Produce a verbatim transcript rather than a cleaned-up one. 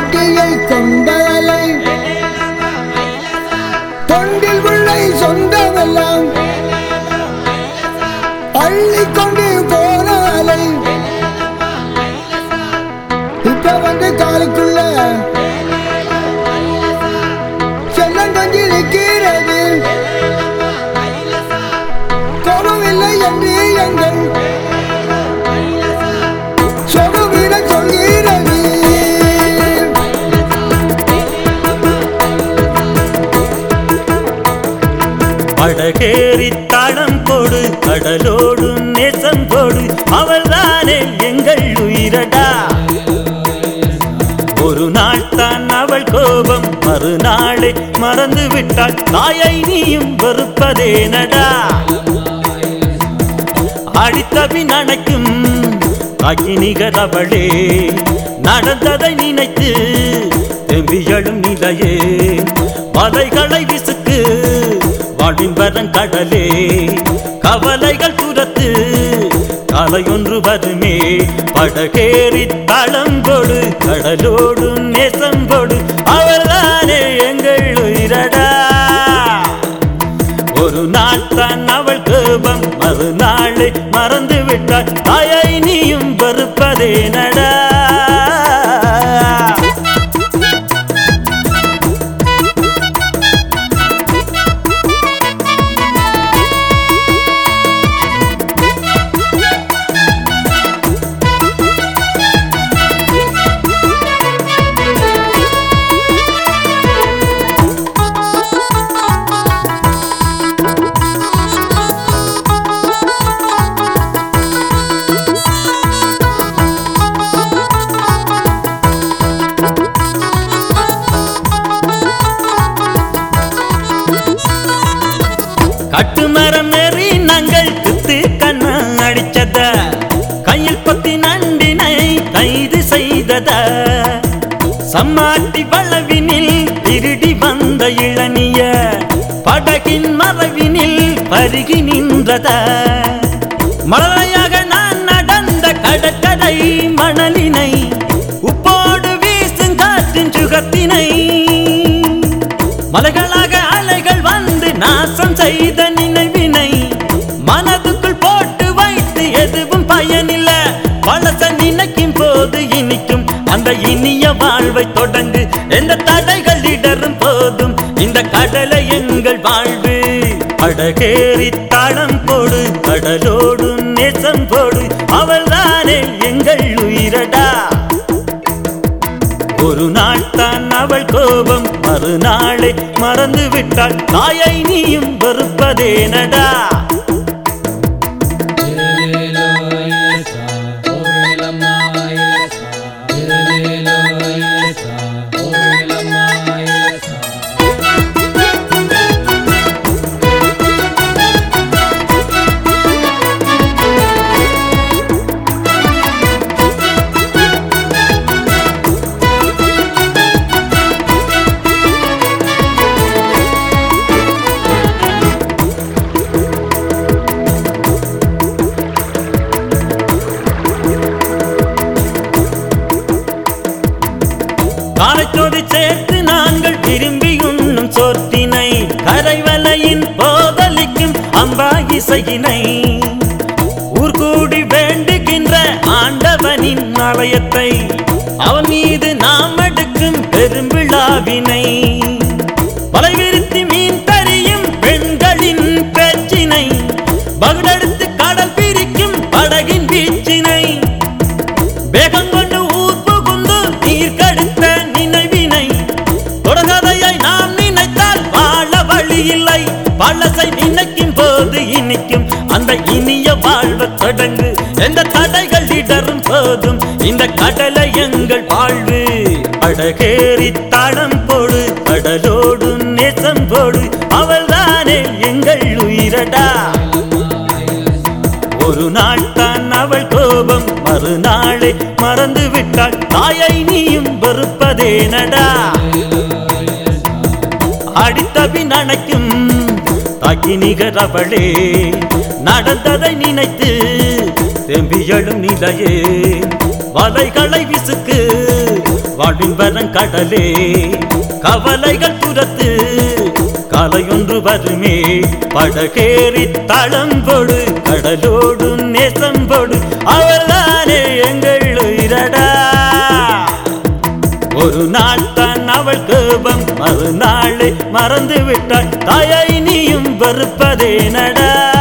பாட்டியை கொண்டாலை தொண்டில் உள்ளை சொந்தமெல்லாம் அள்ளி கொண்டு போனாலை இப்ப வந்து காலுக்குள்ள செல்லங்கஞ்சி நிற்கிறது கோபமில்லை என்று எங்கள் சொகுவிட சொல்கிறது. படகேறி தடம் போடு கடலோடு நேசம் போடு அவள்தானே எங்கள் உயிரடா. ஒரு நாள் தான் அவள் கோபம் மறுநாளை மறந்து விட்டாள் தாயை நீயும் வெறுப்பதேனடா. அடித்தபின் அணைக்கும் அகினிகர் அவளே நடந்ததை நினைத்து தெம்பியழும் நிலையே மலைகளை விசுக்கு வாடிம்பரன் கடலே கவலைகள் துரத்து கலையொன்று வருமே. படகேறி தளம்போடு கடலோடு நேசம்போடு அவள்தானே எங்கள் உயிரடா. ஒரு நாள் தான் அவள் கோபம் மறுநாளை மறந்து விட்டாள் தாயை நீயும் வெறுப்பதேனடா. கட்டுமரம் நெறி நாங்கள் குத்து கண்ண அடிச்சத கையில் பத்தி நண்டினை கைது செய்தத சம்மாட்டி வளவினில் திருடி வந்த இளநிய படகின் மறைவினில் பருகி நின்றத மழையாக நான் நடந்த கடற்கரை மணலினை உப்போடு வீசும் காற்றின் சுகத்தினை மலைகளாக அலைகள் வந்து நாசம் செய்த நினைவினை மனதுக்குள் போட்டு வைத்து எதுவும் பயனில்ல. பழச நினைக்கும் போது இனிக்கும் அந்த இனிய வாழ்வை தொடங்கு எந்த தடைகள் இடரும் போதும் இந்த கடலை எங்கள் வாழ்வு. படகேறி தளம் போடு கடலோடு நேசம் போடு அவள்தானே எங்கள் உயிரடா. ஒரு நாள் தான் அவள் கோபம் மறுநாளை மறந்து விட்டாள் தாயை நீயும் வெறுப்பதேனடா. காலைச்சோதி சேர்த்து நாங்கள் விரும்பி உண்ணும் சோற்றினை கரைவலையின் போதலிக்கும் அம்பா இசையினை ஊர்கூடி வேண்டுகின்ற ஆண்டவனின் ஆலயத்தை அவன் மீது நாம் எடுக்கும் பெரும்பிழாவினை வலைவிரித்து மீன் தரியும் பெண்களின் பேச்சினை பகுடெடுத்து கடல் பிரிக்கும் படகின் வீச்சினை வேகம் கொண்டு ஊர் புகுந்து நீர் கடுத்த நினைவினை தொடர்கதையை நாம் நினைத்தால் வாழ வழி இல்லை. பழசை நினைக்கும் போது இனிக்கும் அந்த இனிய வாழ்வு தொடங்கு எந்த தடைகள் இடரும் போதும் இந்த கடலை எங்கள் வாழ்வு. படகேறி தளம் போடு கடலோடு நேசம் போடு அவள்தானே எங்கள் உயிரடா. ஒரு நாள் தான் அவள் கோபம் மறுநாளை மறந்து விட்டாள் தாயை நீயும் வெறுப்பதேனடா. அடித்தபின் அணைக்கும் அகினிகர் அவளே நடந்ததை நினைத்து தெம்பியழும் நிலையே வலைகளை விசுக்கு வாழ்வின் வரம் கடலே கவலைகள் துரத்து காலையொன்று வருமே படகேறி தளம்போடு கடலோடு நேசம்போடு அவள்தானே எங்கள் உயிரடா ஒரு நாள் தான் அவள் கோபம் மறுநாளை மறந்து விட்டாள் தாயை நீயும் வெறுப்பதே நடா